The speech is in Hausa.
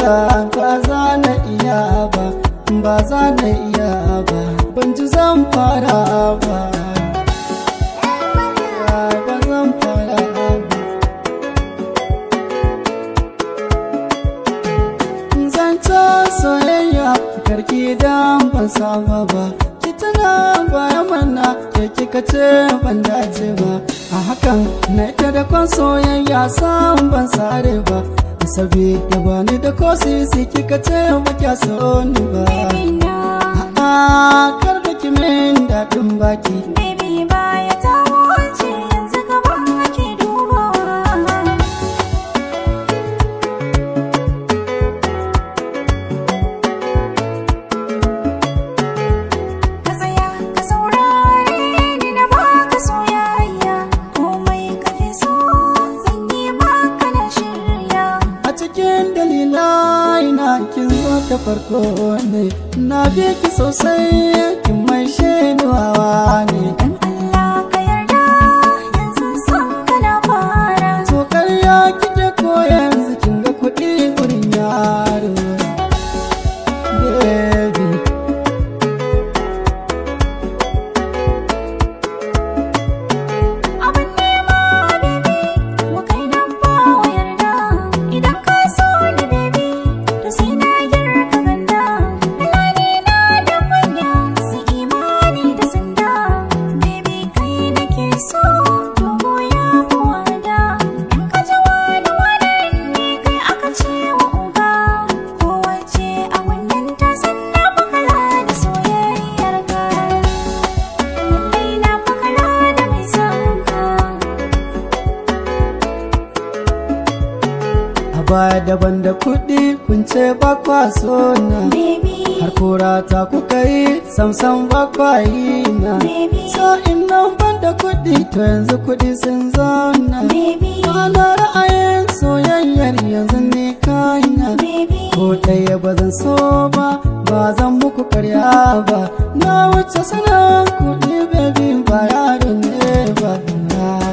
soyayya ba za na iya ba, ba za na iya ba, ban ji zan fara ba, ba zan fara ba. Zanta soyayya karki dan ban saba ba, ki tana baya mana ke kika ce ban dace ba, a hakan na ita da kwan soyayya san ban sare ba, sabi da bani da ko sisi kika ce ba kya so ni ba. A'a kar da ki min daɗin baki. Baby baya ta wuce yanzu gaban ake dubawa. Ka tsaya ka saurare ni na baka soyayya, komai kake so zan yi maka na shirya. A cikin dalilai na kin zo ta farko ne, na bi ki sosai kin mai shaidawa ne. Dan Allah ka yarda yanzu son ka na fara. To karya kike ko yanzu kin ga kuɗi gurin yaro. Baby Abin nema baby mu kai nan ba wa yarda, idan ka so ni baby to sai na girka ganda. Alani na da manya su imani da sanda, baby kai nake so dogo ya fi wada. In ka ji wani ne kai aka ce wa uga, kowace a wannan ta san na fi kala da soyayyar ka. Lallai na fi kala da mai son ka. a baya daban da kuɗi kun ce ba kwa so na, Baby, har kora ta kuka yi samsam ba kwa yi na. baby, So in nan ban da kuɗi to yanzu kuɗi sun zauna. baby, Ana ra'ayin soyayyar yanzu ne kaina, baby, ko ɗaya ba zan so ba, ba zan muku karya ba, na wuce sanan kuɗi baby ba yaro ne ba.